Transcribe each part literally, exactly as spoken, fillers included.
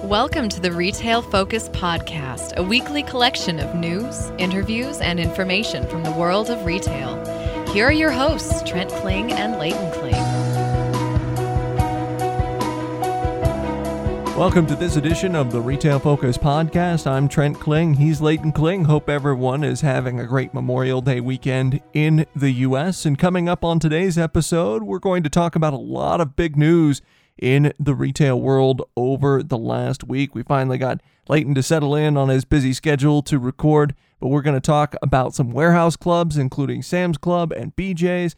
Welcome to the Retail Focus Podcast, a weekly collection of news, interviews, and information from the world of retail. Here are your hosts, Trent Kling and Leighton Kling. Welcome to this edition of the Retail Focus Podcast. I'm Trent Kling. He's Leighton Kling. Hope everyone is having a great Memorial Day weekend in the U S. And coming up on today's episode, we're going to talk about a lot of big news in the retail world over the last week. We finally got Leighton to settle in on his busy schedule to record, but we're going to talk about some warehouse clubs, including Sam's Club and B J's,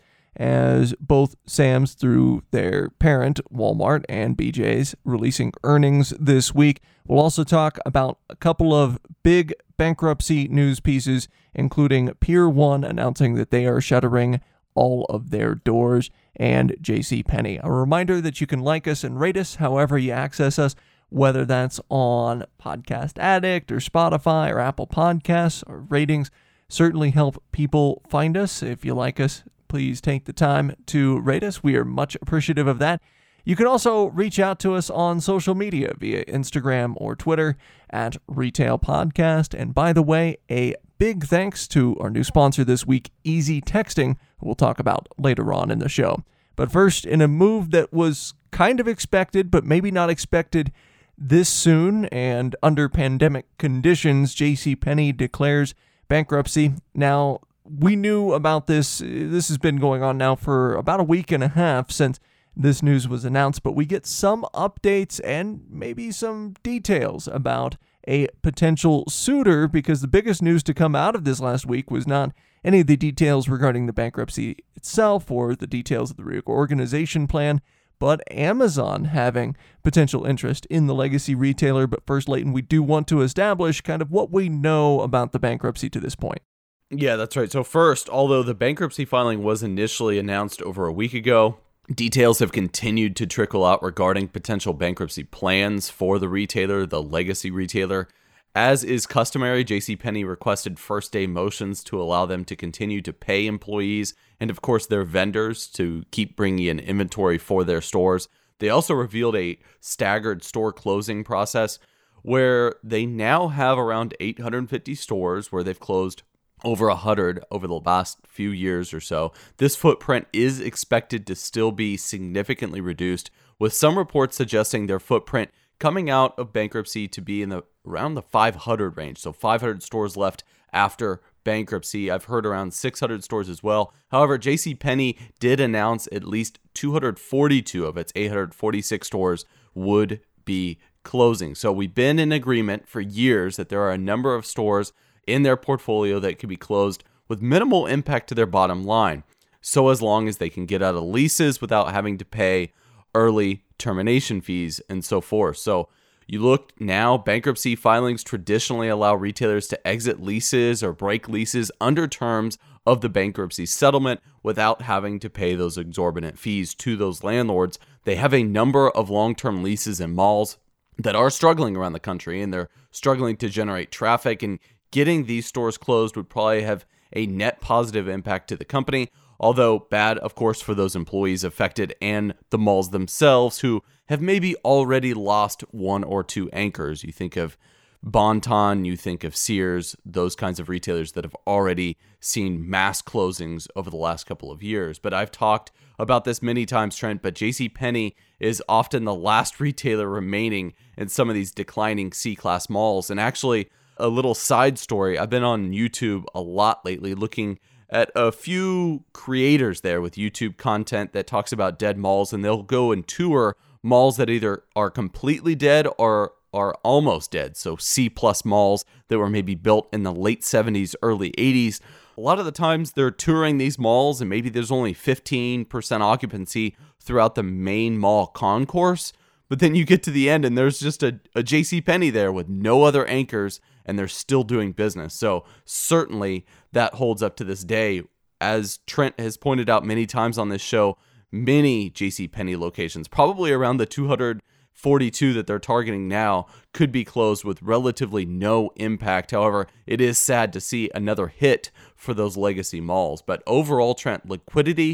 as both Sam's through their parent, Walmart, and B J's releasing earnings this week. We'll also talk about a couple of big bankruptcy news pieces, including Pier one announcing that they are shuttering all of their doors, and JCPenney. A reminder that you can like us and rate us however you access us, whether that's on Podcast Addict or Spotify or Apple Podcasts. Our ratings certainly help people find us. If you like us, please take the time to rate us. We are much appreciative of that. You can also reach out to us on social media via Instagram or Twitter at Retail Podcast. And by the way, a big thanks to our new sponsor this week, Easy Texting, who we'll talk about later on in the show. But first, in a move that was kind of expected, but maybe not expected this soon, and under pandemic conditions, JCPenney declares bankruptcy. Now, we knew about this. This has been going on now for about a week and a half since this news was announced, but we get some updates and maybe some details about a potential suitor, because the biggest news to come out of this last week was not any of the details regarding the bankruptcy itself or the details of the reorganization plan, but Amazon having potential interest in the legacy retailer. But first, Leighton, we do want to establish kind of what we know about the bankruptcy to this point. Yeah, that's right. So first, although the bankruptcy filing was initially announced over a week ago, details have continued to trickle out regarding potential bankruptcy plans for the retailer, the legacy retailer. As is customary, JCPenney requested first-day motions to allow them to continue to pay employees and, of course, their vendors to keep bringing in inventory for their stores. They also revealed a staggered store closing process where they now have around eight hundred fifty stores where they've closed over one hundred over the last few years or so. This footprint is expected to still be significantly reduced, with some reports suggesting their footprint coming out of bankruptcy to be in the around the five hundred range. So five hundred stores left after bankruptcy. I've heard around six hundred stores as well. However, JCPenney did announce at least two hundred forty-two of its eight hundred forty-six stores would be closing. So we've been in agreement for years that there are a number of stores in their portfolio that could be closed with minimal impact to their bottom line. So as long as they can get out of leases without having to pay early termination fees and so forth. So you look now, bankruptcy filings traditionally allow retailers to exit leases or break leases under terms of the bankruptcy settlement without having to pay those exorbitant fees to those landlords. They have a number of long-term leases in malls that are struggling around the country, and they're struggling to generate traffic, and getting these stores closed would probably have a net positive impact to the company, although bad, of course, for those employees affected and the malls themselves who have maybe already lost one or two anchors. You think of Bon-Ton, you think of Sears, those kinds of retailers that have already seen mass closings over the last couple of years. But I've talked about this many times, Trent, but JCPenney is often the last retailer remaining in some of these declining C-class malls. And actually, a little side story, I've been on YouTube a lot lately looking at a few creators there with YouTube content that talks about dead malls, and they'll go and tour malls that either are completely dead or are almost dead. So C-plus malls that were maybe built in the late seventies, early eighties. A lot of the times they're touring these malls and maybe there's only fifteen percent occupancy throughout the main mall concourse. But then you get to the end and there's just a, a JCPenney there with no other anchors, and they're still doing business. So certainly that holds up to this day. As Trent has pointed out many times on this show, many JCPenney locations, probably around the two hundred forty-two that they're targeting now, could be closed with relatively no impact. However, it is sad to see another hit for those legacy malls. But overall, Trent, liquidity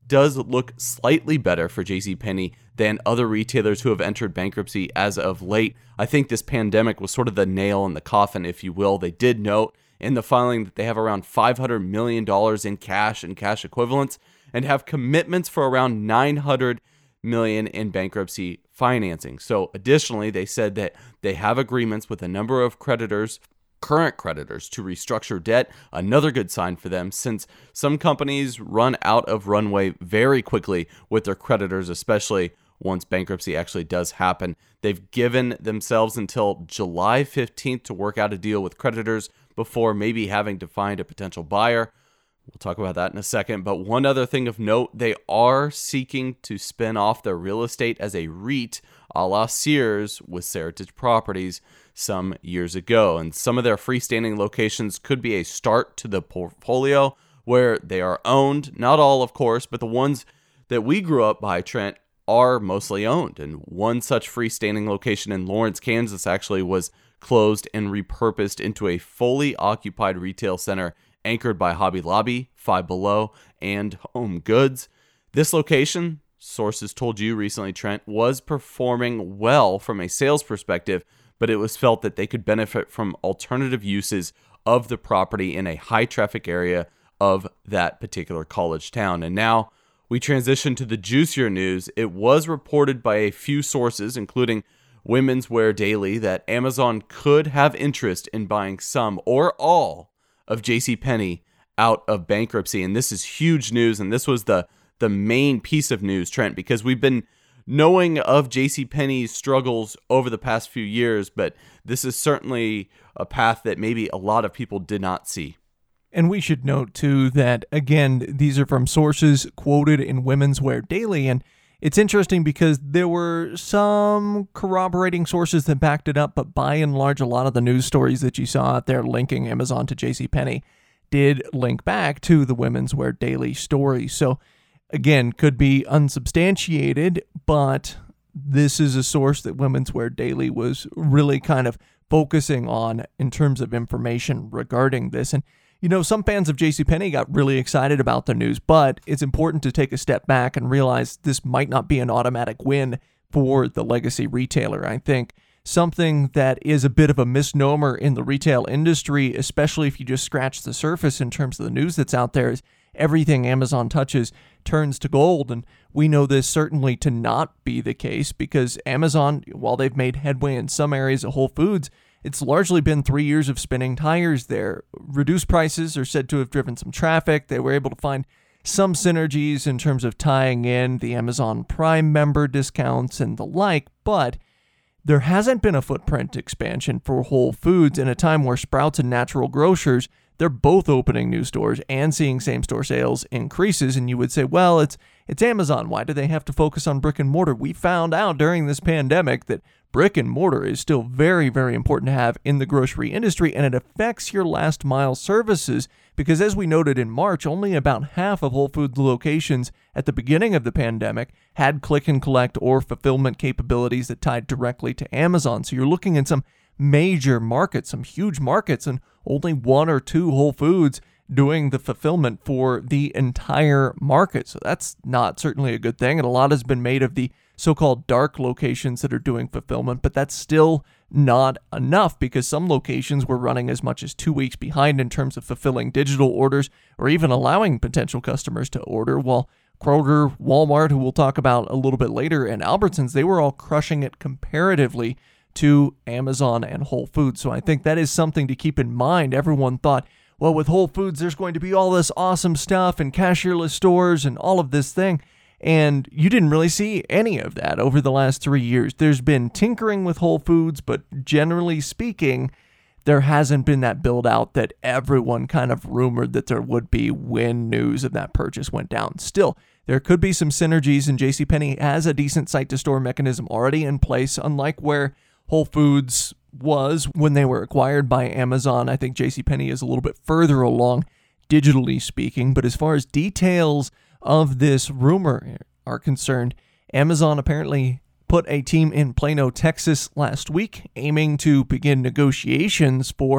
does look slightly better for JCPenney than other retailers who have entered bankruptcy as of late. I think this pandemic was sort of the nail in the coffin, if you will. They did note in the filing that they have around five hundred million dollars in cash and cash equivalents and have commitments for around nine hundred million dollars in bankruptcy financing. So additionally, they said that they have agreements with a number of creditors, current creditors, to restructure debt. Another good sign for them, since some companies run out of runway very quickly with their creditors, especially once bankruptcy actually does happen. They've given themselves until July fifteenth to work out a deal with creditors before maybe having to find a potential buyer. We'll talk about that in a second. But one other thing of note, they are seeking to spin off their real estate as a REIT, a la Sears with Seritage Properties some years ago. And some of their freestanding locations could be a start to the portfolio where they are owned. Not all, of course, but the ones that we grew up by, Trent, are mostly owned. And one such freestanding location in Lawrence, Kansas actually was closed and repurposed into a fully occupied retail center anchored by Hobby Lobby, Five Below, and Home Goods. This location, sources told you recently, Trent, was performing well from a sales perspective, but it was felt that they could benefit from alternative uses of the property in a high traffic area of that particular college town. And now we transition to the juicier news. It was reported by a few sources, including Women's Wear Daily, that Amazon could have interest in buying some or all of JCPenney out of bankruptcy. And this is huge news. And this was the, the main piece of news, Trent, because we've been knowing of JCPenney's struggles over the past few years, but this is certainly a path that maybe a lot of people did not see. And we should note, too, that, again, these are from sources quoted in Women's Wear Daily, and it's interesting because there were some corroborating sources that backed it up, but by and large, a lot of the news stories that you saw out there linking Amazon to JCPenney did link back to the Women's Wear Daily story. So, again, could be unsubstantiated, but this is a source that Women's Wear Daily was really kind of focusing on in terms of information regarding this. And you know, some fans of JCPenney got really excited about the news, but it's important to take a step back and realize this might not be an automatic win for the legacy retailer. I think something that is a bit of a misnomer in the retail industry, especially if you just scratch the surface in terms of the news that's out there, is everything Amazon touches turns to gold. And we know this certainly to not be the case because Amazon, while they've made headway in some areas of Whole Foods, it's largely been three years of spinning tires there. Reduced prices are said to have driven some traffic. They were able to find some synergies in terms of tying in the Amazon Prime member discounts and the like, but there hasn't been a footprint expansion for Whole Foods in a time where Sprouts and Natural Grocers, they're both opening new stores and seeing same-store sales increases. And you would say, well, it's it's Amazon. Why do they have to focus on brick and mortar? We found out during this pandemic that brick and mortar is still very, very important to have in the grocery industry, and it affects your last mile services because, as we noted in March, only about half of Whole Foods locations at the beginning of the pandemic had click and collect or fulfillment capabilities that tied directly to Amazon. So you're looking at some major markets, some huge markets, and only one or two Whole Foods doing the fulfillment for the entire market. So that's not certainly a good thing. And a lot has been made of the so-called dark locations that are doing fulfillment, but that's still not enough because some locations were running as much as two weeks behind in terms of fulfilling digital orders or even allowing potential customers to order, while Kroger, Walmart, who we'll talk about a little bit later, and Albertsons, they were all crushing it comparatively to Amazon and Whole Foods. So I think that is something to keep in mind. Everyone thought, well, with Whole Foods, there's going to be all this awesome stuff and cashierless stores and all of this thing. And you didn't really see any of that over the last three years. There's been tinkering with Whole Foods, but generally speaking, there hasn't been that build out that everyone kind of rumored that there would be when news of that purchase went down. Still, there could be some synergies, and JCPenney has a decent site-to-store mechanism already in place, unlike where Whole Foods was when they were acquired by Amazon. I think JCPenney is a little bit further along, digitally speaking, but as far as details of this rumor are concerned, Amazon apparently put a team in Plano, Texas last week, aiming to begin negotiations for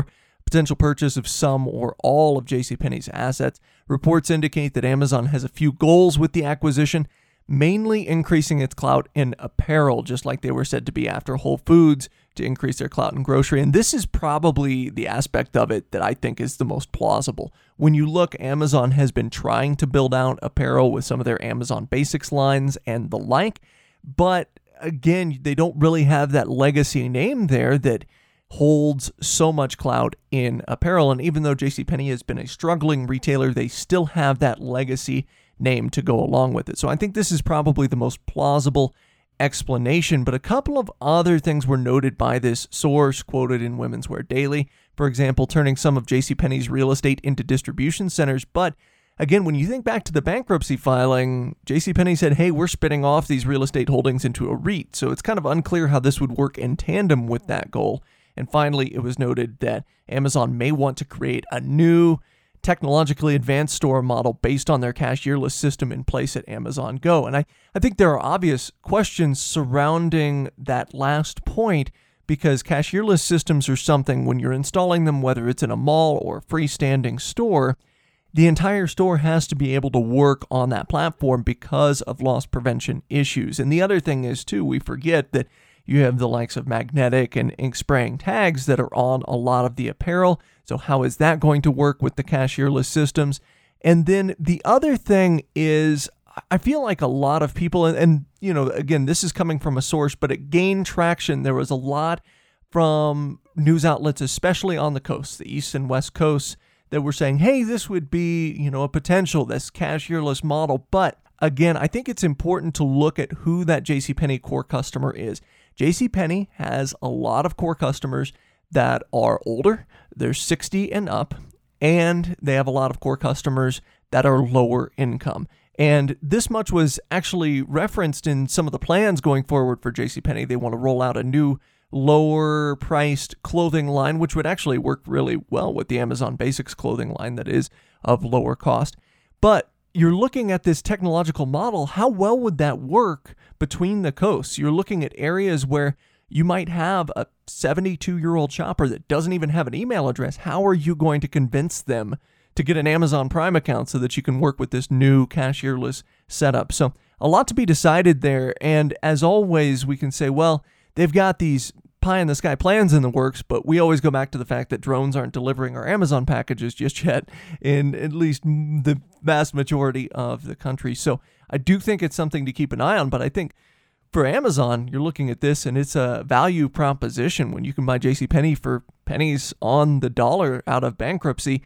potential purchase of some or all of JCPenney's assets. Reports indicate that Amazon has a few goals with the acquisition, mainly increasing its clout in apparel, just like they were said to be after Whole Foods to increase their clout in grocery. And this is probably the aspect of it that I think is the most plausible. When you look, Amazon has been trying to build out apparel with some of their Amazon Basics lines and the like, but again, they don't really have that legacy name there that holds so much clout in apparel. And even though JCPenney has been a struggling retailer, they still have that legacy name to go along with it. So I think this is probably the most plausible explanation, but a couple of other things were noted by this source quoted in Women's Wear Daily. For example, turning some of JCPenney's real estate into distribution centers. But again, when you think back to the bankruptcy filing, JCPenney said, hey, we're spinning off these real estate holdings into a REIT. So it's kind of unclear how this would work in tandem with that goal. And finally, it was noted that Amazon may want to create a new technologically advanced store model based on their cashierless system in place at Amazon Go. And I, I think there are obvious questions surrounding that last point, because cashierless systems are something, when you're installing them, whether it's in a mall or a freestanding store, the entire store has to be able to work on that platform because of loss prevention issues. And the other thing is, too, we forget that you have the likes of magnetic and ink spraying tags that are on a lot of the apparel. So how is that going to work with the cashierless systems? And then the other thing is, I feel like a lot of people, and, and you know, again, this is coming from a source, but it gained traction. There was a lot from news outlets, especially on the coast, the East and West Coasts, that were saying, hey, this would be, you know, a potential, this cashierless model. But again, I think it's important to look at who that JCPenney core customer is. JCPenney has a lot of core customers that are older, they're sixty and up, and they have a lot of core customers that are lower income. And this much was actually referenced in some of the plans going forward for JCPenney. They want to roll out a new lower priced clothing line, which would actually work really well with the Amazon Basics clothing line that is of lower cost. But you're looking at this technological model. How well would that work between the coasts? You're looking at areas where you might have a seventy-two-year-old shopper that doesn't even have an email address. How are you going to convince them to get an Amazon Prime account so that you can work with this new cashierless setup? So a lot to be decided there. And as always, we can say, well, they've got these pie-in-the-sky plans in the works, but we always go back to the fact that drones aren't delivering our Amazon packages just yet in at least the vast majority of the country. So I do think it's something to keep an eye on, but I think for Amazon, you're looking at this and it's a value proposition when you can buy JCPenney for pennies on the dollar out of bankruptcy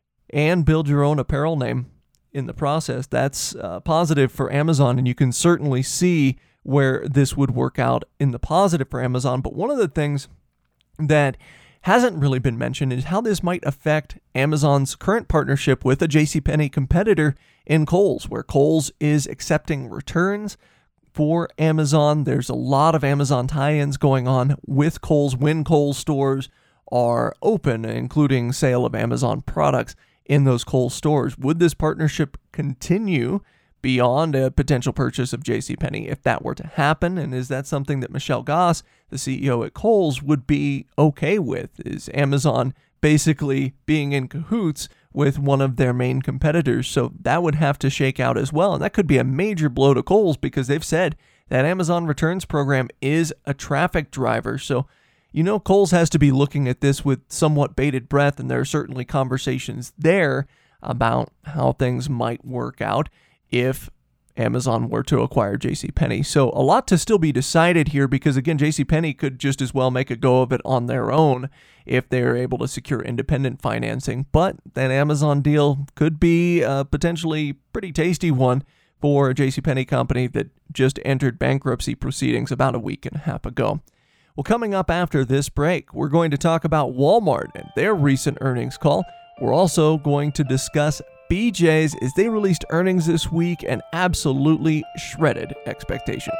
and build your own apparel name in the process. That's uh, positive for Amazon, and you can certainly see where this would work out in the positive for Amazon. But one of the things that hasn't really been mentioned is how this might affect Amazon's current partnership with a JCPenney competitor in Kohl's, where Kohl's is accepting returns for Amazon. There's a lot of Amazon tie-ins going on with Kohl's when Kohl's stores are open, including sale of Amazon products in those Kohl's stores. Would this partnership continue beyond a potential purchase of JCPenney if that were to happen? And is that something that Michelle Goss, the C E O at Kohl's, would be okay with? Is Amazon basically being in cahoots with one of their main competitors? So that would have to shake out as well. And that could be a major blow to Kohl's, because they've said that Amazon Returns program is a traffic driver. So, you know, Kohl's has to be looking at this with somewhat bated breath, and there are certainly conversations there about how things might work out if Amazon were to acquire JCPenney. So a lot to still be decided here, because again, JCPenney could just as well make a go of it on their own if they're able to secure independent financing. But that Amazon deal could be a potentially pretty tasty one for a JCPenney company that just entered bankruptcy proceedings about a week and a half ago. Well, coming up after this break, we're going to talk about Walmart and their recent earnings call. We're also going to discuss B J's as they released earnings this week and absolutely shredded expectations.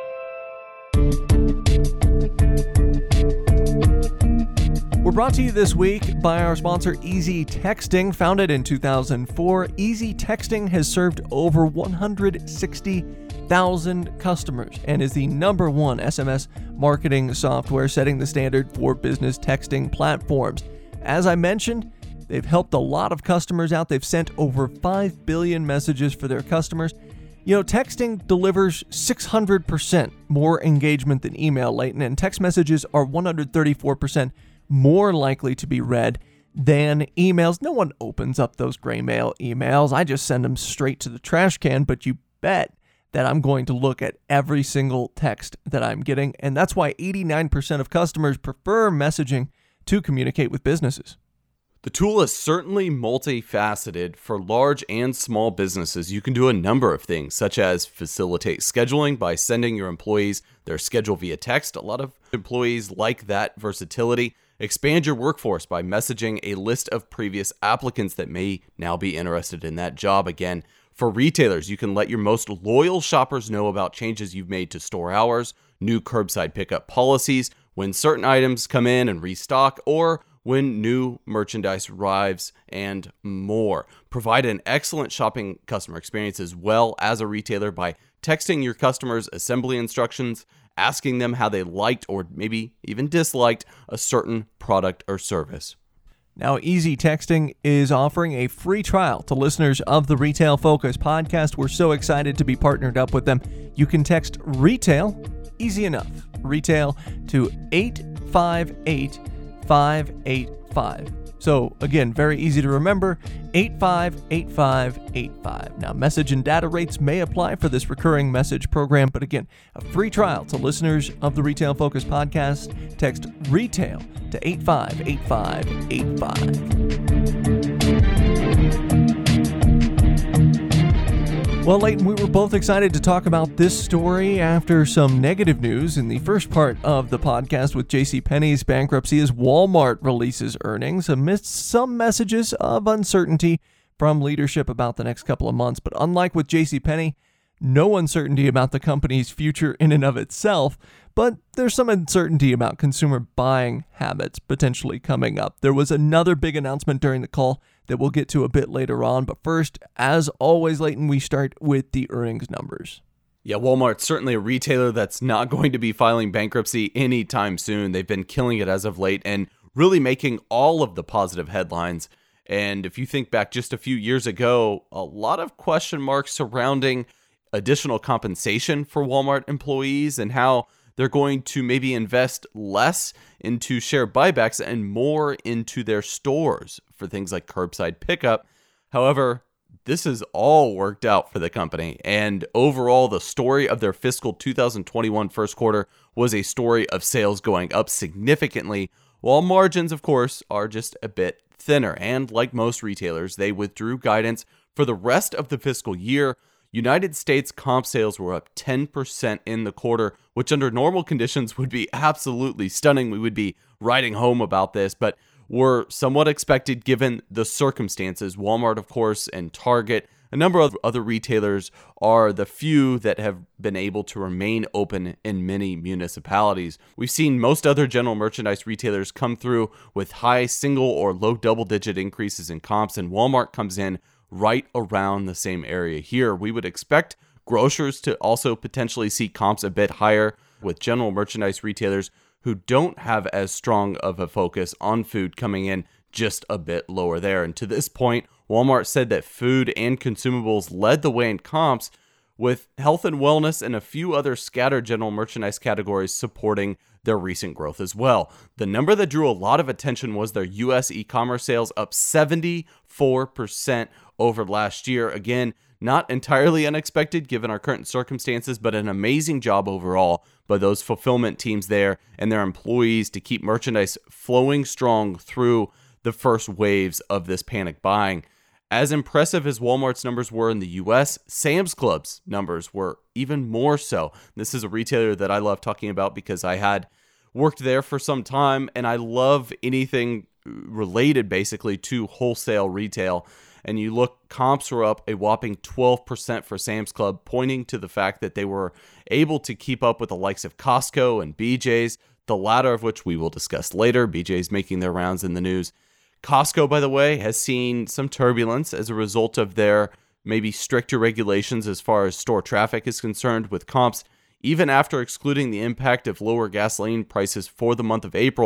We're brought to you this week by our sponsor, Easy Texting. Founded in two thousand four, Easy Texting has served over one hundred sixty thousand customers and is the number one S M S marketing software, setting the standard for business texting platforms. As I mentioned, they've helped a lot of customers out. They've sent over five billion messages for their customers. You know, texting delivers six hundred percent more engagement than email, Leighton, and text messages are one hundred thirty-four percent more likely to be read than emails. No one opens up those gray mail emails. I just send them straight to the trash can, but you bet that I'm going to look at every single text that I'm getting, and that's why eighty-nine percent of customers prefer messaging to communicate with businesses. The tool is certainly multifaceted for large and small businesses. You can do a number of things, such as facilitate scheduling by sending your employees their schedule via text. A lot of employees like that versatility. Expand your workforce by messaging a list of previous applicants that may now be interested in that job again. For retailers, you can let your most loyal shoppers know about changes you've made to store hours, new curbside pickup policies, when certain items come in and restock, or when new merchandise arrives, and more. Provide an excellent shopping customer experience as well as a retailer by texting your customers assembly instructions, asking them how they liked or maybe even disliked a certain product or service. Now, Easy Texting is offering a free trial to listeners of the Retail Focus podcast. We're so excited to be partnered up with them. You can text RETAIL, easy enough, RETAIL, to eight five eight five eight five. So again, very easy to remember, eight five eight five eight five. Now, message and data rates may apply for this recurring message program, but again, a free trial to listeners of the Retail Focus podcast. Text RETAIL to eight five eight five eight five. Well, Leighton, we were both excited to talk about this story after some negative news in the first part of the podcast with JCPenney's bankruptcy as Walmart releases earnings amidst some messages of uncertainty from leadership about the next couple of months. But unlike with JCPenney, no uncertainty about the company's future in and of itself, but there's some uncertainty about consumer buying habits potentially coming up. There was another big announcement during the call that we'll get to a bit later on. But first, as always, Leighton, we start with the earnings numbers. Yeah, Walmart's certainly a retailer that's not going to be filing bankruptcy anytime soon. They've been killing it as of late and really making all of the positive headlines. And if you think back just a few years ago, a lot of question marks surrounding additional compensation for Walmart employees and how they're going to maybe invest less into share buybacks and more into their stores for things like curbside pickup. However, this has all worked out for the company. And overall, the story of their fiscal two thousand twenty-one first quarter was a story of sales going up significantly, while margins, of course, are just a bit thinner. And like most retailers, they withdrew guidance for the rest of the fiscal year. United States comp sales were up ten percent in the quarter, which under normal conditions would be absolutely stunning. We would be writing home about this, but were somewhat expected given the circumstances. Walmart, of course, and Target, a number of other retailers are the few that have been able to remain open in many municipalities. We've seen most other general merchandise retailers come through with high single or low double-digit increases in comps, and Walmart comes in right around the same area here. We would expect grocers to also potentially see comps a bit higher, with general merchandise retailers who don't have as strong of a focus on food coming in just a bit lower there. And to this point, Walmart said that food and consumables led the way in comps, with health and wellness and a few other scattered general merchandise categories supporting their recent growth as well. The number that drew a lot of attention was their U S e-commerce sales, up seventy-four percent over last year. Again, not entirely unexpected given our current circumstances, but an amazing job overall by those fulfillment teams there and their employees to keep merchandise flowing strong through the first waves of this panic buying. As impressive as Walmart's numbers were in the U S, Sam's Club's numbers were even more so. This is a retailer that I love talking about because I had worked there for some time, and I love anything related basically to wholesale retail. And you look, comps were up a whopping twelve percent for Sam's Club, pointing to the fact that they were able to keep up with the likes of Costco and B J's, the latter of which we will discuss later. B J's making their rounds in the news. Costco, by the way, has seen some turbulence as a result of their maybe stricter regulations as far as store traffic is concerned, with comps, even after excluding the impact of lower gasoline prices for the month of April,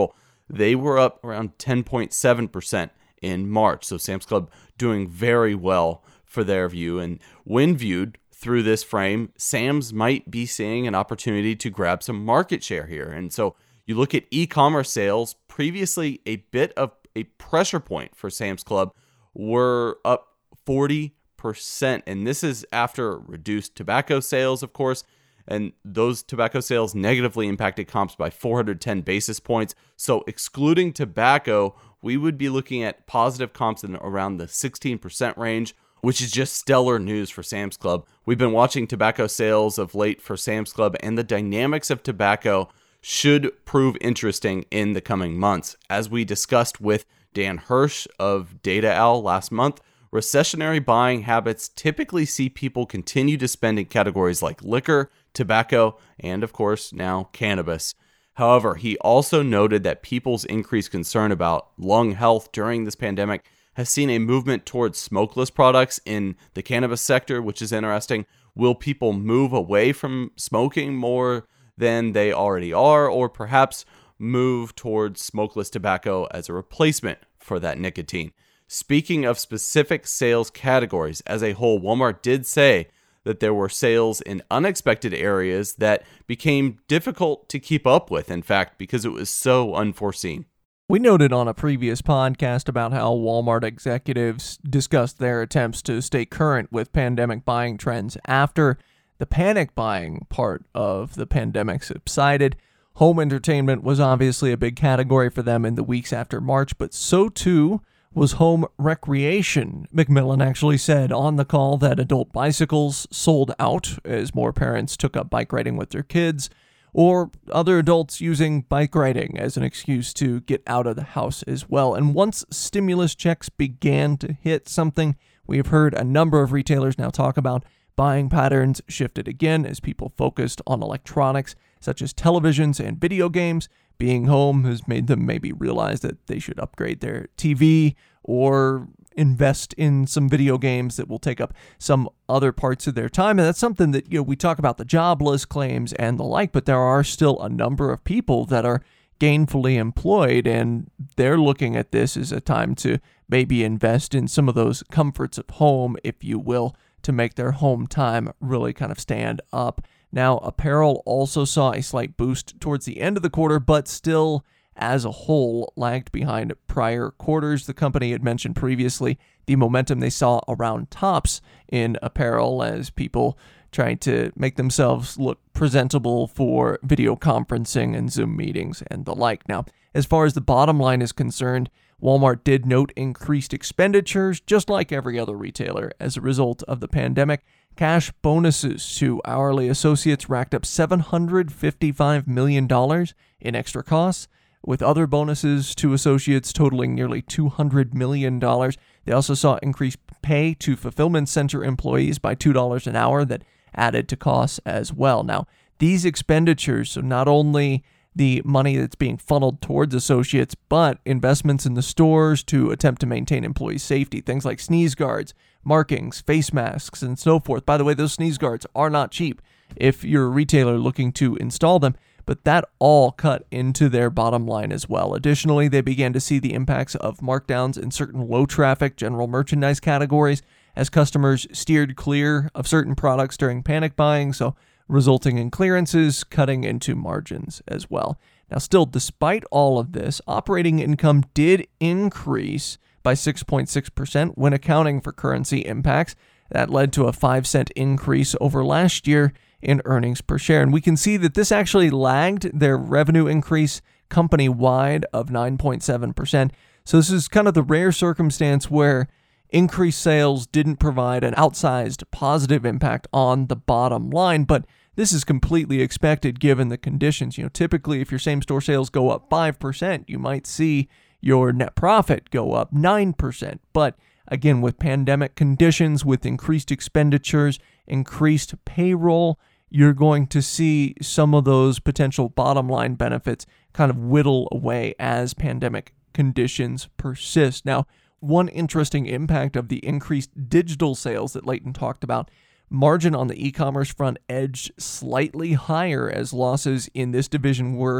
they were up around ten point seven percent in March. So Sam's Club doing very well for their view. And when viewed through this frame, Sam's might be seeing an opportunity to grab some market share here. And so you look at e-commerce sales, previously a bit of a pressure point for Sam's Club, were up forty percent. And this is after reduced tobacco sales, of course. And those tobacco sales negatively impacted comps by four hundred ten basis points. So excluding tobacco, we would be looking at positive comps in around the sixteen percent range, which is just stellar news for Sam's Club. We've been watching tobacco sales of late for Sam's Club, and the dynamics of tobacco should prove interesting in the coming months. As we discussed with Dan Hirsch of Data Owl last month, recessionary buying habits typically see people continue to spend in categories like liquor, tobacco, and of course now cannabis. However, he also noted that people's increased concern about lung health during this pandemic has seen a movement towards smokeless products in the cannabis sector, which is interesting. Will people move away from smoking more than they already are, or perhaps move towards smokeless tobacco as a replacement for that nicotine? Speaking of specific sales categories as a whole, Walmart did say that there were sales in unexpected areas that became difficult to keep up with, in fact, because it was so unforeseen. We noted on a previous podcast about how Walmart executives discussed their attempts to stay current with pandemic buying trends after the panic buying part of the pandemic subsided. Home entertainment was obviously a big category for them in the weeks after March, but so too was home recreation. McMillan actually said on the call that adult bicycles sold out as more parents took up bike riding with their kids, or other adults using bike riding as an excuse to get out of the house as well. And once stimulus checks began to hit, something we have heard a number of retailers now talk about, buying patterns shifted again as people focused on electronics such as televisions and video games. Being home has made them maybe realize that they should upgrade their T V or invest in some video games that will take up some other parts of their time. And that's something that, you know, we talk about the jobless claims and the like, but there are still a number of people that are gainfully employed, and they're looking at this as a time to maybe invest in some of those comforts of home, if you will, to make their home time really kind of stand up. Now, apparel also saw a slight boost towards the end of the quarter, but still, as a whole, lagged behind prior quarters. The company had mentioned previously the momentum they saw around tops in apparel as people trying to make themselves look presentable for video conferencing and Zoom meetings and the like. Now, as far as the bottom line is concerned, Walmart did note increased expenditures, just like every other retailer, as a result of the pandemic. Cash bonuses to hourly associates racked up seven hundred fifty-five million dollars in extra costs, with other bonuses to associates totaling nearly two hundred million dollars. They also saw increased pay to fulfillment center employees by two dollars an hour that added to costs as well. Now, these expenditures, so not only the money that's being funneled towards associates, but investments in the stores to attempt to maintain employee safety, things like sneeze guards, markings, face masks, and so forth. By the way, those sneeze guards are not cheap if you're a retailer looking to install them, but that all cut into their bottom line as well. Additionally, they began to see the impacts of markdowns in certain low-traffic general merchandise categories as customers steered clear of certain products during panic buying, so resulting in clearances, cutting into margins as well. Now, still, despite all of this, operating income did increase by six point six percent when accounting for currency impacts. That led to a five cent increase over last year in earnings per share. And we can see that this actually lagged their revenue increase company-wide of nine point seven percent. So this is kind of the rare circumstance where increased sales didn't provide an outsized positive impact on the bottom line, but this is completely expected given the conditions. You know, typically if your same-store sales go up five percent, you might see your net profit go up nine percent. But again, with pandemic conditions, with increased expenditures, increased payroll, you're going to see some of those potential bottom line benefits kind of whittle away as pandemic conditions persist. Now, one interesting impact of the increased digital sales that Leighton talked about, margin on the e-commerce front edged slightly higher as losses in this division were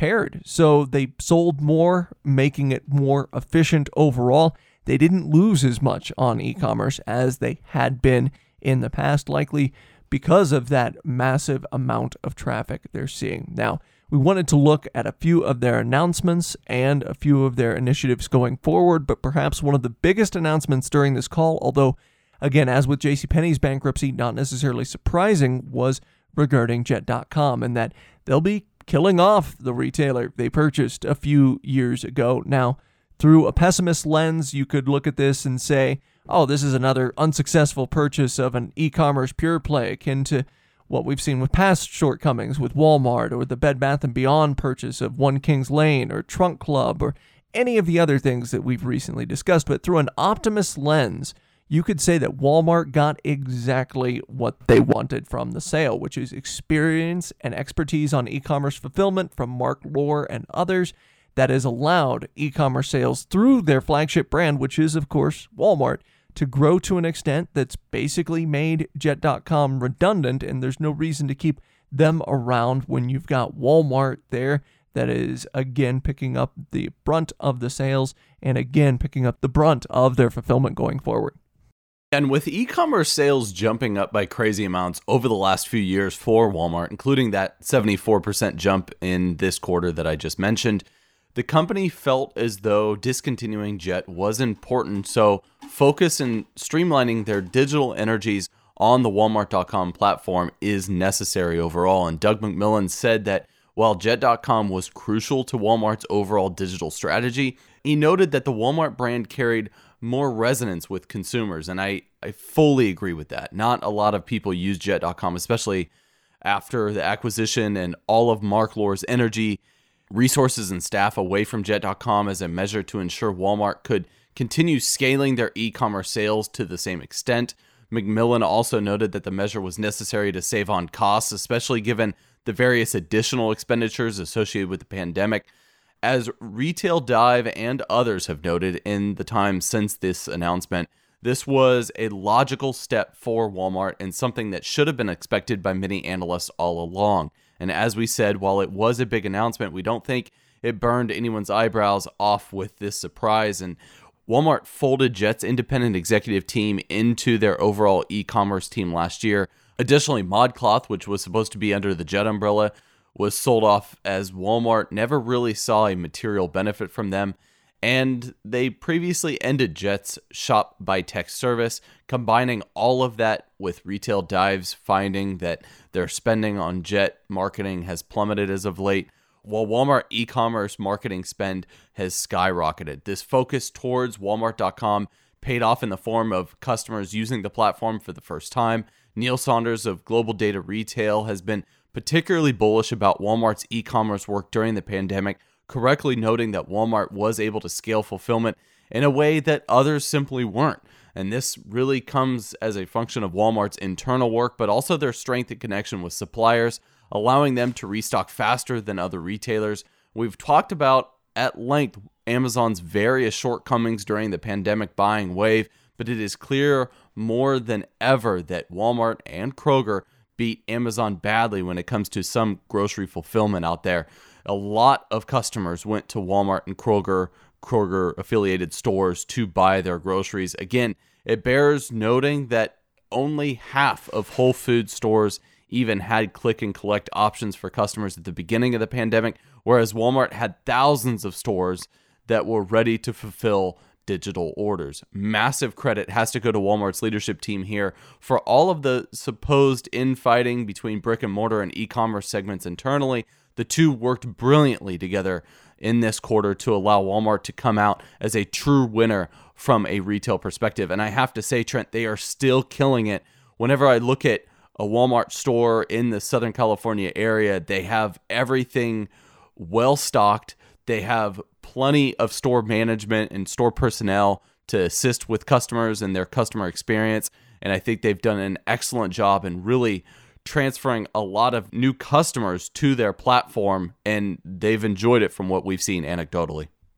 paired. So they sold more, making it more efficient overall. They didn't lose as much on e-commerce as they had been in the past, likely because of that massive amount of traffic they're seeing. Now, we wanted to look at a few of their announcements and a few of their initiatives going forward, but perhaps one of the biggest announcements during this call, although, again, as with JCPenney's bankruptcy, not necessarily surprising, was regarding Jet dot com, and that they'll be killing off the retailer they purchased a few years ago. Now, through a pessimist lens, you could look at this and say, oh, this is another unsuccessful purchase of an e-commerce pure play akin to what we've seen with past shortcomings with Walmart or the Bed Bath and Beyond purchase of One Kings Lane or Trunk Club or any of the other things that we've recently discussed. But through an optimist lens, you could say that Walmart got exactly what they wanted from the sale, which is experience and expertise on e-commerce fulfillment from Mark Lore and others that has allowed e-commerce sales through their flagship brand, which is, of course, Walmart, to grow to an extent that's basically made Jet dot com redundant, and there's no reason to keep them around when you've got Walmart there that is, again, picking up the brunt of the sales and, again, picking up the brunt of their fulfillment going forward. And with e-commerce sales jumping up by crazy amounts over the last few years for Walmart, including that seventy-four percent jump in this quarter that I just mentioned, the company felt as though discontinuing Jet was important, so focus in streamlining their digital energies on the Walmart dot com platform is necessary overall. And Doug McMillon said that while Jet dot com was crucial to Walmart's overall digital strategy, he noted that the Walmart brand carried more resonance with consumers, and I, I fully agree with that. Not a lot of people use Jet dot com, especially after the acquisition and all of Mark Lore's energy, resources, and staff away from Jet dot com as a measure to ensure Walmart could continue scaling their e-commerce sales to the same extent. McMillon also noted that the measure was necessary to save on costs, especially given the various additional expenditures associated with the pandemic. As Retail Dive and others have noted in the time since this announcement, this was a logical step for Walmart and something that should have been expected by many analysts all along. And as we said, while it was a big announcement, we don't think it burned anyone's eyebrows off with this surprise. And Walmart folded Jet's independent executive team into their overall e-commerce team last year. Additionally, ModCloth, which was supposed to be under the Jet umbrella, was sold off as Walmart never really saw a material benefit from them. And they previously ended Jet's shop by text service, combining all of that with Retail Dive's finding that their spending on Jet marketing has plummeted as of late, while Walmart e-commerce marketing spend has skyrocketed. This focus towards Walmart dot com paid off in the form of customers using the platform for the first time. Neil Saunders of Global Data Retail has been particularly bullish about Walmart's e-commerce work during the pandemic, correctly noting that Walmart was able to scale fulfillment in a way that others simply weren't. And this really comes as a function of Walmart's internal work, but also their strength and connection with suppliers, allowing them to restock faster than other retailers. We've talked about at length Amazon's various shortcomings during the pandemic buying wave, but it is clear more than ever that Walmart and Kroger beat Amazon badly when it comes to some grocery fulfillment out there. A lot of customers went to Walmart and Kroger, Kroger affiliated stores to buy their groceries. Again, it bears noting that only half of Whole Foods stores even had click and collect options for customers at the beginning of the pandemic, whereas Walmart had thousands of stores that were ready to fulfill digital orders. Massive credit has to go to Walmart's leadership team here for all of the supposed infighting between brick and mortar and e-commerce segments internally. The two worked brilliantly together in this quarter to allow Walmart to come out as a true winner from a retail perspective. And I have to say, Trent, they are still killing it. Whenever I look at a Walmart store in the Southern California area, they have everything well stocked. They have plenty of store management and store personnel to assist with customers and their customer experience. And I think they've done an excellent job in really transferring a lot of new customers to their platform, and they've enjoyed it from what we've seen anecdotally.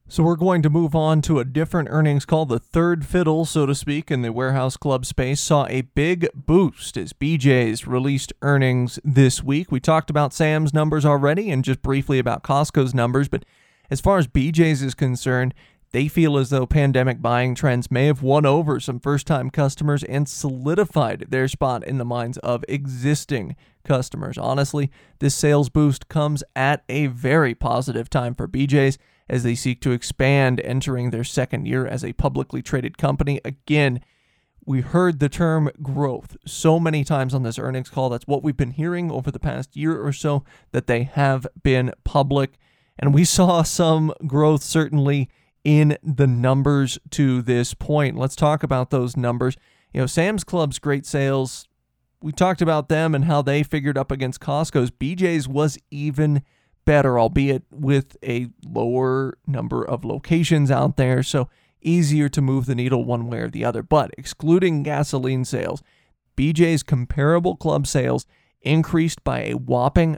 So we're going to move on to a different earnings call. The third fiddle, so to speak, in the warehouse club space saw a big boost as B J's released earnings this week. We talked about Sam's numbers already and just briefly about Costco's numbers, but as far as B J's is concerned, they feel as though pandemic buying trends may have won over some first-time customers and solidified their spot in the minds of existing customers. Honestly, this sales boost comes at a very positive time for B J's as they seek to expand, entering their second year as a publicly traded company. Again, we heard the term growth so many times on this earnings call. That's what we've been hearing over the past year or so, that they have been public. And we saw some growth certainly in the numbers to this point. Let's talk about those numbers. You know, Sam's Club's great sales, we talked about them and how they figured up against Costco's. B J's was even better, albeit with a lower number of locations out there, so easier to move the needle one way or the other. But excluding gasoline sales, B J's comparable club sales increased by a whopping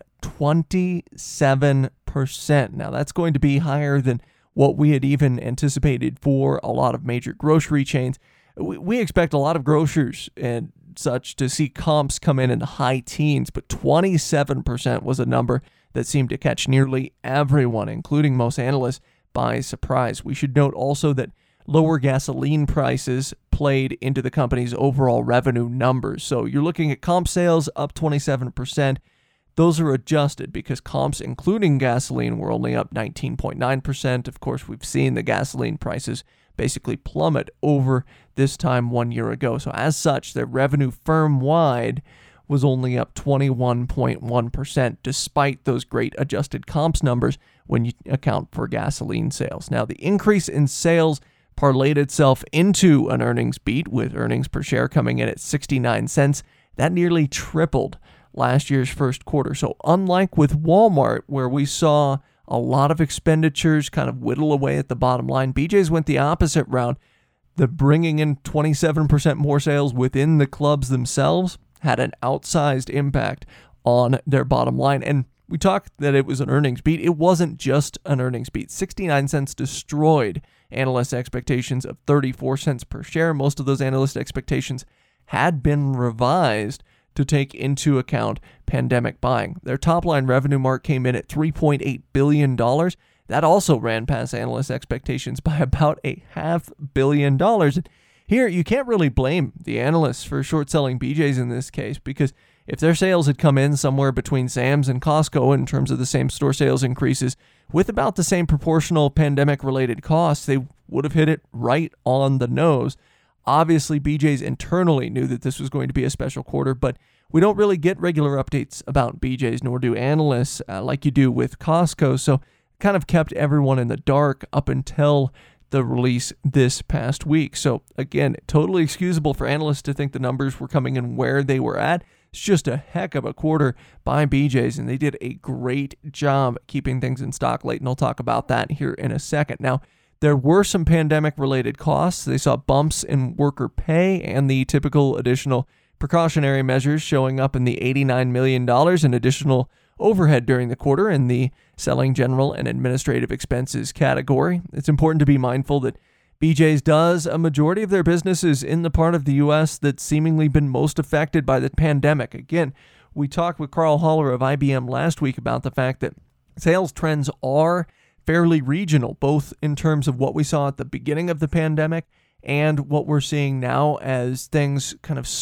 twenty-seven percent. Now, that's going to be higher than what we had even anticipated for a lot of major grocery chains. We, we expect a lot of grocers and such to see comps come in in the high teens, but twenty-seven percent was a number that seemed to catch nearly everyone, including most analysts, by surprise. We should note also that lower gasoline prices played into the company's overall revenue numbers. So you're looking at comp sales up twenty-seven percent. Those are adjusted because comps, including gasoline, were only up nineteen point nine percent. Of course, we've seen the gasoline prices basically plummet over this time one year ago. So as such, their revenue firm-wide was only up twenty-one point one percent, despite those great adjusted comps numbers when you account for gasoline sales. Now, the increase in sales parlayed itself into an earnings beat, with earnings per share coming in at sixty-nine cents. That nearly tripled last year's first quarter. So unlike with Walmart, where we saw a lot of expenditures kind of whittle away at the bottom line, B J's went the opposite route. The bringing in twenty-seven percent more sales within the clubs themselves had an outsized impact on their bottom line. And we talked that it was an earnings beat. It wasn't just an earnings beat. sixty-nine cents destroyed analyst expectations of thirty-four cents per share. Most of those analyst expectations had been revised to take into account pandemic buying. Their top-line revenue mark came in at three point eight billion dollars. That also ran past analyst expectations by about a half billion dollars. Here, you can't really blame the analysts for short-selling B J's in this case, because if their sales had come in somewhere between Sam's and Costco in terms of the same-store sales increases with about the same proportional pandemic-related costs, they would have hit it right on the nose. Obviously, B J's internally knew that this was going to be a special quarter, but we don't really get regular updates about B J's, nor do analysts uh, like you do with Costco, so kind of kept everyone in the dark up until the release this past week. So again, totally excusable for analysts to think the numbers were coming in where they were at. It's just a heck of a quarter by B J's, and they did a great job keeping things in stock late, and I'll talk about that here in a second. Now, there were some pandemic-related costs. They saw bumps in worker pay and the typical additional precautionary measures showing up in the eighty-nine million dollars in additional overhead during the quarter in the selling, general, and administrative expenses category. It's important to be mindful that B J's does a majority of their businesses in the part of the U S that's seemingly been most affected by the pandemic. Again, we talked with Carl Holler of I B M last week about the fact that sales trends are fairly regional, both in terms of what we saw at the beginning of the pandemic and what we're seeing now as things kind of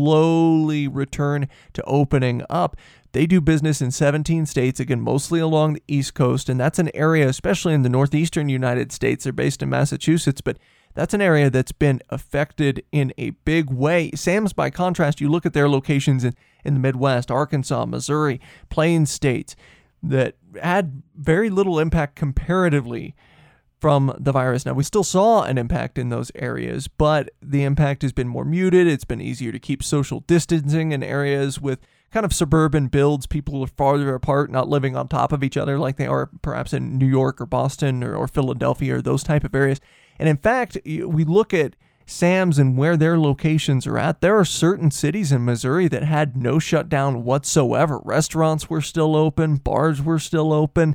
slowly return to opening up. They do business in seventeen states, again, mostly along the East Coast, and that's an area, especially in the northeastern United States. They're based in Massachusetts, but that's an area that's been affected in a big way. Sam's, by contrast, you look at their locations in, in the Midwest, Arkansas, Missouri, Plains states, that had very little impact comparatively from the virus. Now, we still saw an impact in those areas, but the impact has been more muted. It's been easier to keep social distancing in areas with kind of suburban builds. People are farther apart, not living on top of each other like they are perhaps in New York or Boston or, or Philadelphia or those type of areas. And in fact, we look at Sam's and where their locations are at. There are certain cities in Missouri that had no shutdown whatsoever. Restaurants were still open. Bars were still open.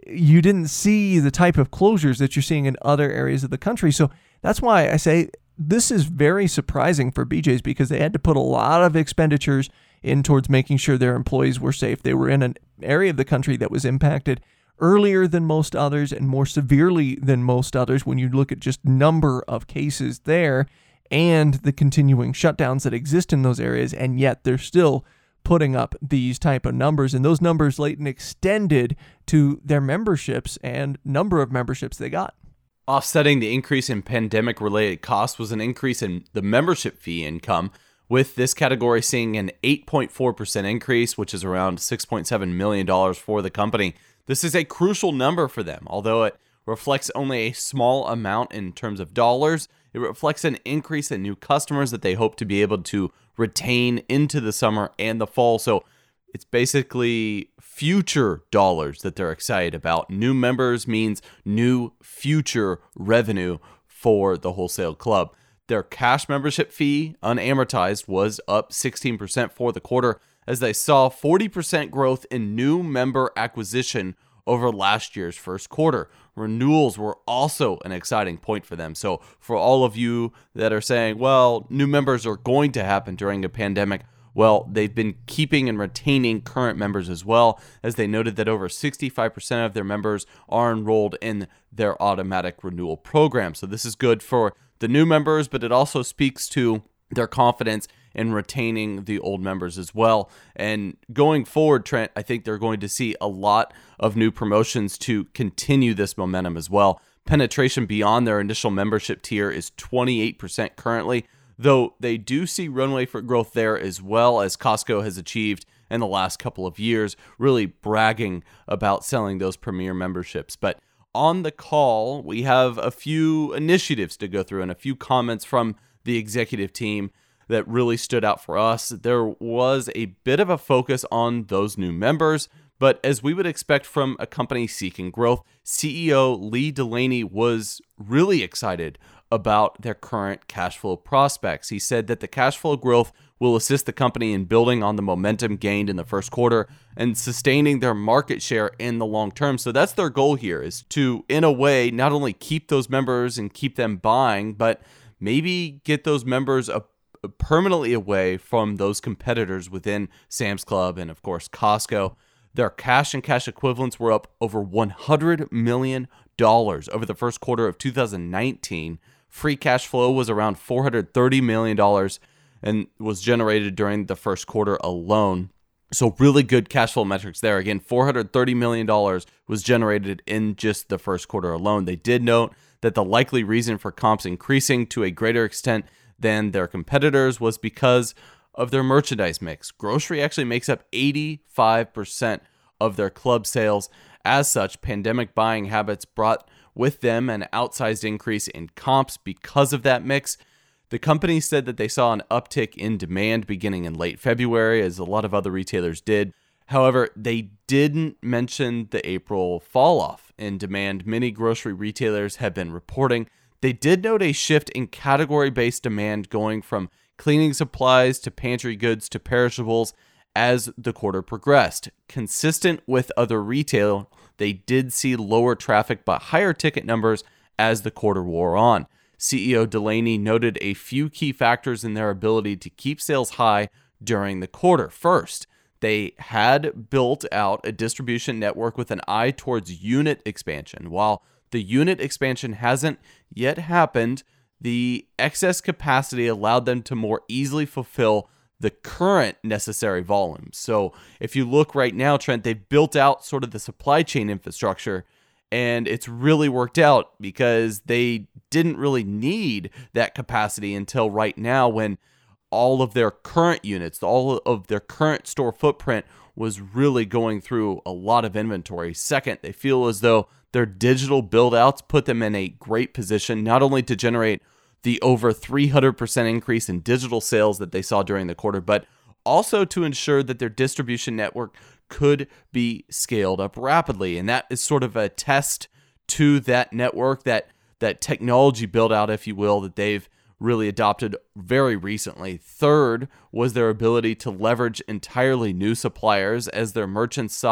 you didn't see the type of closures that you're seeing in other areas of the country. So that's why I say this is very surprising for B J's, because they had to put a lot of expenditures in towards making sure their employees were safe. They were in an area of the country that was impacted earlier than most others and more severely than most others when you look at just number of cases there and the continuing shutdowns that exist in those areas, and yet they're still putting up these type of numbers. And those numbers, Leighton, extended to their memberships and number of memberships they got. Offsetting the increase in pandemic-related costs was an increase in the membership fee income, with this category seeing an eight point four percent increase, which is around six point seven million dollars for the company. This is a crucial number for them. Although it reflects only a small amount in terms of dollars, it reflects an increase in new customers that they hope to be able to retain into the summer and the fall. So it's basically future dollars that they're excited about. New members means new future revenue for the wholesale club. Their cash membership fee, unamortized, was up sixteen percent for the quarter, as they saw forty percent growth in new member acquisition over last year's first quarter. Renewals were also an exciting point for them. So for all of you that are saying, well, new members are going to happen during a pandemic, well, they've been keeping and retaining current members as well, as they noted that over sixty-five percent of their members are enrolled in their automatic renewal program. So this is good for the new members, but it also speaks to their confidence in retaining the old members as well. And going forward, Trent, I think they're going to see a lot of new promotions to continue this momentum as well. Penetration beyond their initial membership tier is twenty-eight percent currently, though they do see runway for growth there, as well as Costco has achieved in the last couple of years, really bragging about selling those premier memberships. But on the call, we have a few initiatives to go through and a few comments from the executive team that really stood out for us. There was a bit of a focus on those new members, but as we would expect from a company seeking growth, C E O Lee Delaney was really excited about their current cash flow prospects. He said that the cash flow growth will assist the company in building on the momentum gained in the first quarter and sustaining their market share in the long term. So that's their goal here, is to, in a way, not only keep those members and keep them buying, but maybe get those members a permanently away from those competitors within Sam's Club and, of course, Costco. Their cash and cash equivalents were up over one hundred million dollars over the first quarter of two thousand nineteen. Free cash flow was around four hundred thirty million dollars and was generated during the first quarter alone. So really good cash flow metrics there. Again, four hundred thirty million dollars was generated in just the first quarter alone. They did note that the likely reason for comps increasing to a greater extent than their competitors was because of their merchandise mix. Grocery actually makes up eighty-five percent of their club sales. As such, pandemic buying habits brought with them an outsized increase in comps because of that mix. The company said that they saw an uptick in demand beginning in late February, as a lot of other retailers did. However, they didn't mention the April fall off in demand many grocery retailers have been reporting. They did note a shift in category-based demand going from cleaning supplies to pantry goods to perishables as the quarter progressed. Consistent with other retail, they did see lower traffic but higher ticket numbers as the quarter wore on. C E O Delaney noted a few key factors in their ability to keep sales high during the quarter. First, they had built out a distribution network with an eye towards unit expansion. While the unit expansion hasn't yet happened, the excess capacity allowed them to more easily fulfill the current necessary volumes. So if you look right now, Trent, they've built out sort of the supply chain infrastructure, and it's really worked out because they didn't really need that capacity until right now, when all of their current units, all of their current store footprint was really going through a lot of inventory. Second, they feel as though their digital build-outs put them in a great position, not only to generate the over three hundred percent increase in digital sales that they saw during the quarter, but also to ensure that their distribution network could be scaled up rapidly. And that is sort of a test to that network, that that technology build out, if you will, that they've really adopted very recently. Third was their ability to leverage entirely new suppliers as their merchants sought out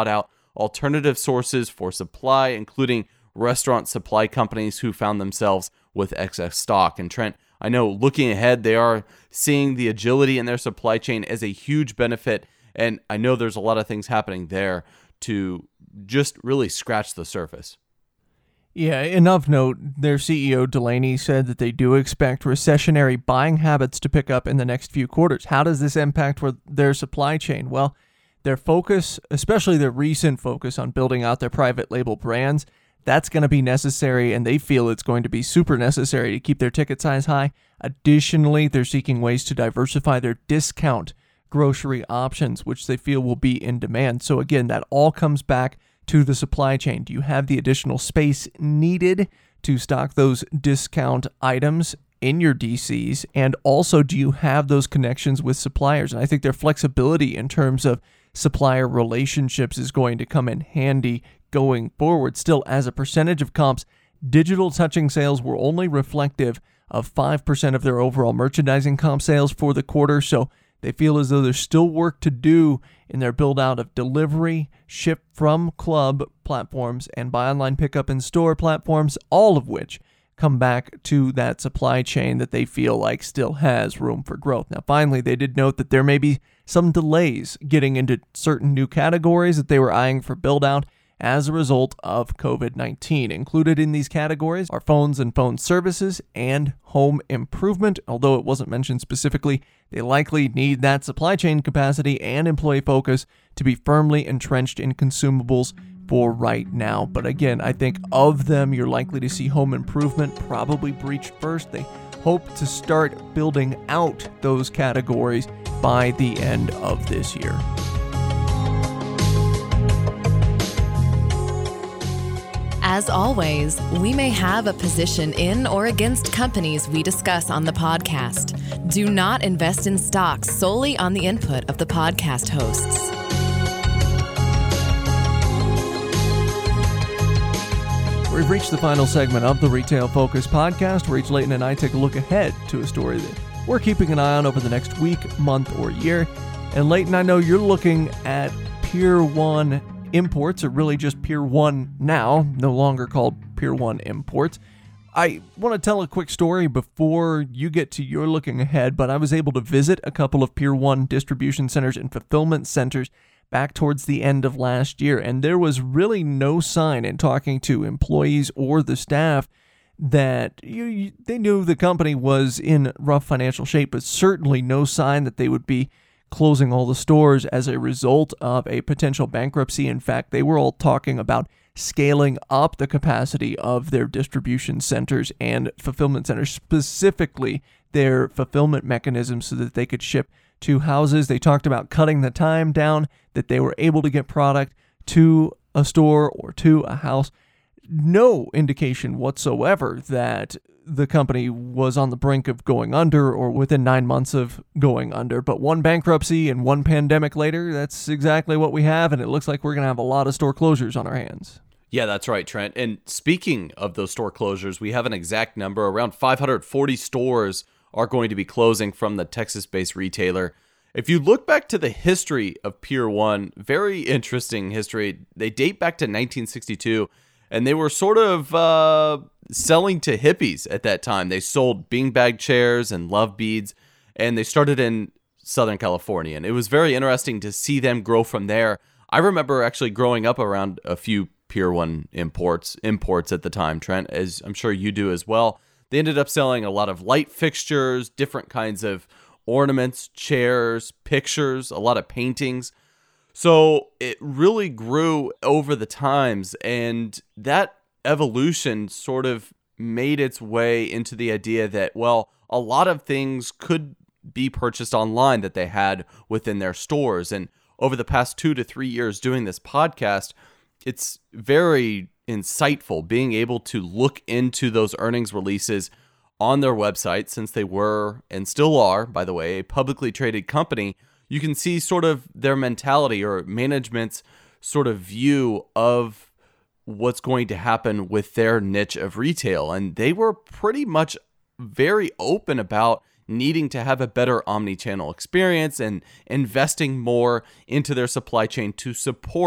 alternative sources for supply, including restaurant supply companies who found themselves with excess stock. And Trent, I know looking ahead, they are seeing the agility in their supply chain as a huge benefit. And I know there's a lot of things happening there to just really scratch the surface. Yeah, and of note, their C E O Delaney said that they do expect recessionary buying habits to pick up in the next few quarters. How does this impact their supply chain? Well, their focus, especially their recent focus on building out their private label brands, that's going to be necessary, and they feel it's going to be super necessary to keep their ticket size high. Additionally, they're seeking ways to diversify their discount grocery options, which they feel will be in demand. So again, that all comes back to the supply chain. Do you have the additional space needed to stock those discount items in your D Cs? And also, do you have those connections with suppliers? And I think their flexibility in terms of supplier relationships is going to come in handy going forward. Still, as a percentage of comps, digital touching sales were only reflective of five percent of their overall merchandising comp sales for the quarter. So they feel as though there's still work to do in their build out of delivery, ship from club platforms, and buy online pickup in store platforms, all of which come back to that supply chain that they feel like still has room for growth. Now, finally, they did note that there may be some delays getting into certain new categories that they were eyeing for build out as a result of covid nineteen. Included in these categories are phones and phone services and home improvement. Although it wasn't mentioned specifically, they likely need that supply chain capacity and employee focus to be firmly entrenched in consumables for right now. But again, I think of them, you're likely to see home improvement probably breached first. They hope to start building out those categories by the end of this year. As always, we may have a position in or against companies we discuss on the podcast. Do not invest in stocks solely on the input of the podcast hosts. We've reached the final segment of the Retail Focus podcast, where each Leighton and I take a look ahead to a story that we're keeping an eye on over the next week, month, or year. And Leighton, I know you're looking at Pier one Imports, or really just Pier one now, no longer called Pier one Imports. I want to tell a quick story before you get to your looking ahead, but I was able to visit a couple of Pier one distribution centers and fulfillment centers back towards the end of last year, and there was really no sign in talking to employees or the staff that you, you, they knew the company was in rough financial shape, but certainly no sign that they would be closing all the stores as a result of a potential bankruptcy. In fact, they were all talking about scaling up the capacity of their distribution centers and fulfillment centers, specifically their fulfillment mechanisms, so that they could ship to houses. They talked about cutting the time down that they were able to get product to a store or to a house. No indication whatsoever that the company was on the brink of going under or within nine months of going under. But one bankruptcy and one pandemic later, that's exactly what we have, and it looks like we're going to have a lot of store closures on our hands. Yeah, that's right, Trent. And speaking of those store closures, we have an exact number. Around five hundred forty stores are going to be closing from the Texas-based retailer. If you look back to the history of Pier one, very interesting history. They date back to nineteen sixty-two, and they were sort of uh, selling to hippies at that time. They sold beanbag chairs and love beads, and they started in Southern California. And it was very interesting to see them grow from there. I remember actually growing up around a few Pier one imports, imports at the time, Trent, as I'm sure you do as well. They ended up selling a lot of light fixtures, different kinds of ornaments, chairs, pictures, a lot of paintings. So it really grew over the times, and that evolution sort of made its way into the idea that, well, a lot of things could be purchased online that they had within their stores. And over the past two to three years doing this podcast, it's very insightful being able to look into those earnings releases on their website, since they were, and still are, by the way, a publicly traded company. You can see sort of their mentality or management's sort of view of what's going to happen with their niche of retail. And they were pretty much very open about needing to have a better omni-channel experience and investing more into their supply chain to support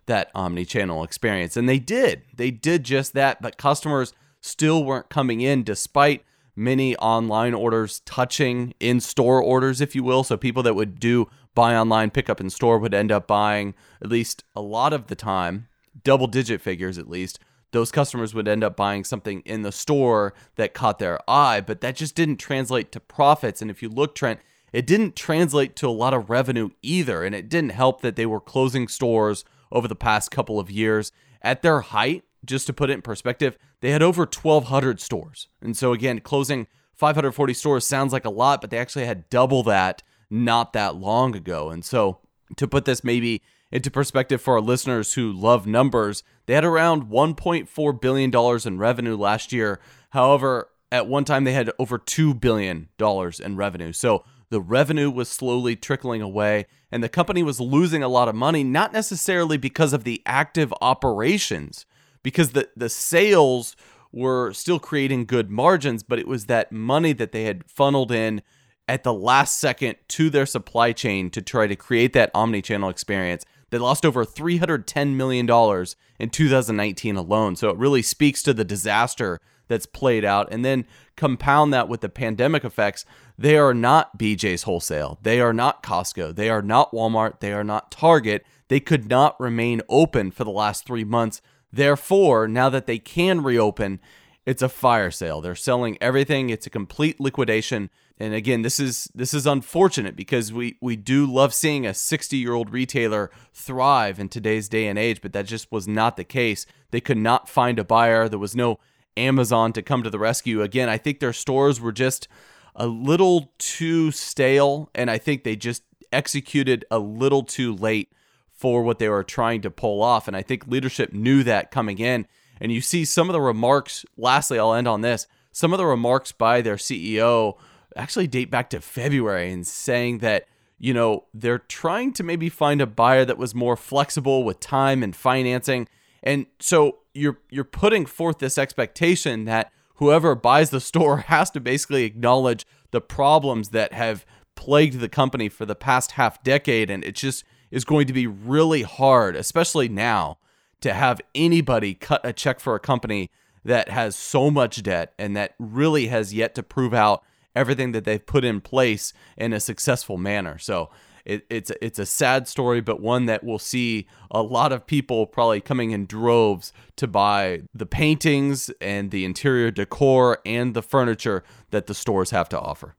that omni-channel experience. And they did. They did just that, but customers still weren't coming in despite many online orders touching in-store orders, if you will. So people that would do buy online, pick up in store would end up buying, at least a lot of the time, double-digit figures at least. Those customers would end up buying something in the store that caught their eye, but that just didn't translate to profits. And if you look, Trent, it didn't translate to a lot of revenue either. And it didn't help that they were closing stores over the past couple of years. At their height, just to put it in perspective, they had over twelve hundred stores. And so again, closing five hundred forty stores sounds like a lot, but they actually had double that not that long ago. And so to put this maybe into perspective for our listeners who love numbers, they had around one point four billion dollars in revenue last year. However, at one time they had over two billion dollars in revenue. So the revenue was slowly trickling away, and the company was losing a lot of money, not necessarily because of the active operations, because the, the sales were still creating good margins, but it was that money that they had funneled in at the last second to their supply chain to try to create that omni-channel experience. They lost over three hundred ten million dollars in two thousand nineteen alone. So it really speaks to the disaster that's played out. And then compound that with the pandemic effects. They are not B J's Wholesale. They are not Costco. They are not Walmart. They are not Target. They could not remain open for the last three months. Therefore, now that they can reopen, it's a fire sale. They're selling everything. It's a complete liquidation. And again, this is this is unfortunate because we, we do love seeing a sixty-year-old retailer thrive in today's day and age, but that just was not the case. They could not find a buyer. There was no Amazon to come to the rescue. Again, I think their stores were just a little too stale, and I think they just executed a little too late for what they were trying to pull off. And I think leadership knew that coming in. And you see some of the remarks, lastly, I'll end on this, some of the remarks by their C E O actually date back to February and saying that, you know, they're trying to maybe find a buyer that was more flexible with time and financing. And so you're you're putting forth this expectation that whoever buys the store has to basically acknowledge the problems that have plagued the company for the past half decade. And it just is going to be really hard, especially now, to have anybody cut a check for a company that has so much debt and that really has yet to prove out everything that they've put in place in a successful manner. So it, it's it's a sad story, but one that will see a lot of people probably coming in droves to buy the paintings and the interior decor and the furniture that the stores have to offer.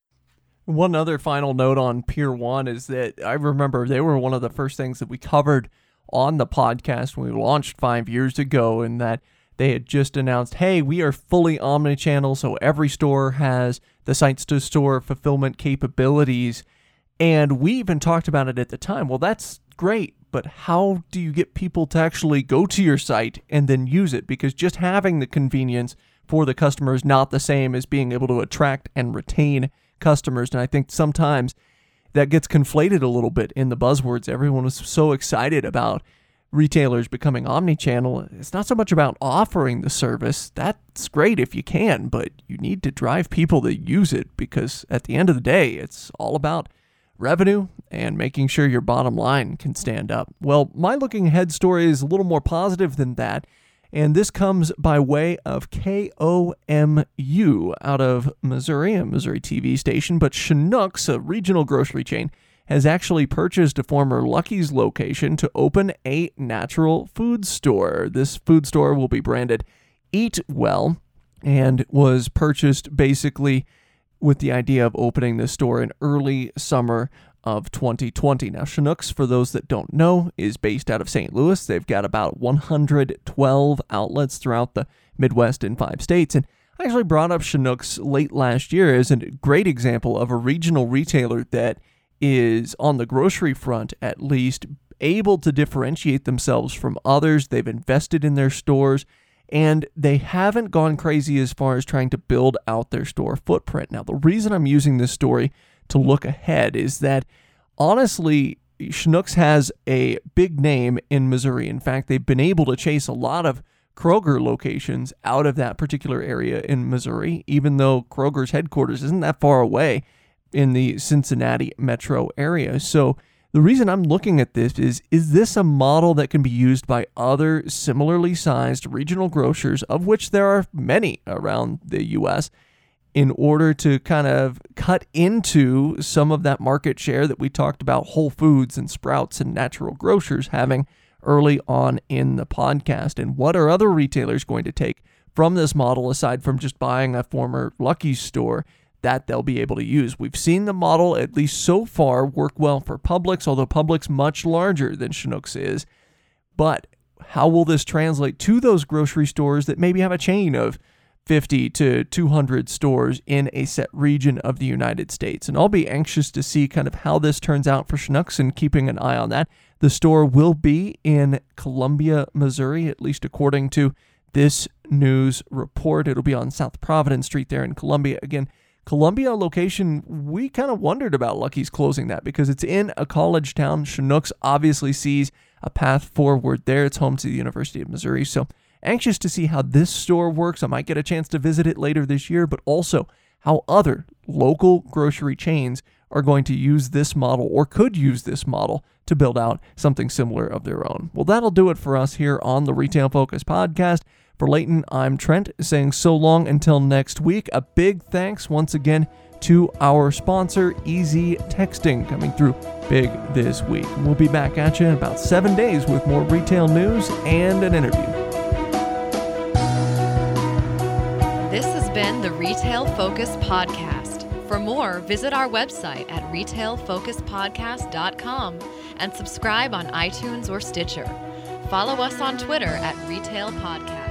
One other final note on Pier one is that I remember they were one of the first things that we covered on the podcast when we launched five years ago, and that they had just announced, hey, we are fully omnichannel, so every store has the sites-to-store fulfillment capabilities. And we even talked about it at the time. Well, that's great, but how do you get people to actually go to your site and then use it? Because just having the convenience for the customer is not the same as being able to attract and retain customers. And I think sometimes that gets conflated a little bit in the buzzwords. Everyone was so excited about retailers becoming omnichannel. It's not so much about offering the service. That's great if you can, but you need to drive people to use it, because at the end of the day, it's all about revenue and making sure your bottom line can stand up. Well, my looking ahead story is a little more positive than that, and this comes by way of K O M U out of Missouri, a Missouri T V station, but Schnucks, a regional grocery chain, has actually purchased a former Lucky's location to open a natural food store. This food store will be branded Eat Well and was purchased basically with the idea of opening this store in early summer of twenty twenty. Now, Schnucks, for those that don't know, is based out of Saint Louis. They've got about one hundred twelve outlets throughout the Midwest in five states. And I actually brought up Schnucks late last year as a great example of a regional retailer that is, on the grocery front at least, able to differentiate themselves from others. They've invested in their stores, and they haven't gone crazy as far as trying to build out their store footprint. Now, the reason I'm using this story to look ahead is that, honestly, Schnucks has a big name in Missouri. In fact, they've been able to chase a lot of Kroger locations out of that particular area in Missouri, even though Kroger's headquarters isn't that far away in the Cincinnati metro area. So The reason I'm looking at this is, is this a model that can be used by other similarly sized regional grocers, of which there are many around the U S, in order to kind of cut into some of that market share that we talked about Whole Foods and Sprouts and natural grocers having early on in the podcast? And what are other retailers going to take from this model aside from just buying a former Lucky's store that they'll be able to use? We've seen the model, at least so far, work well for Publix, although Publix much larger than Schnucks is. But how will this translate to those grocery stores that maybe have a chain of fifty to two hundred stores in a set region of the United States? And I'll be anxious to see kind of how this turns out for Schnucks and keeping an eye on that. The store will be in Columbia, Missouri, at least according to this news report. It'll be on South Providence Street there in Columbia. Again, Columbia location, we kind of wondered about Lucky's closing that because it's in a college town. Schnucks obviously sees a path forward there. It's home to the University of Missouri. So anxious to see how this store works. I might get a chance to visit it later this year, but also how other local grocery chains are going to use this model or could use this model to build out something similar of their own. Well, that'll do it for us here on the Retail Focus podcast. For Leighton, I'm Trent, saying so long until next week. A big thanks once again to our sponsor, Easy Texting, coming through big this week. We'll be back at you in about seven days with more retail news and an interview. This has been the Retail Focus Podcast. For more, visit our website at retail focus podcast dot com and subscribe on iTunes or Stitcher. Follow us on Twitter at Retail Podcast.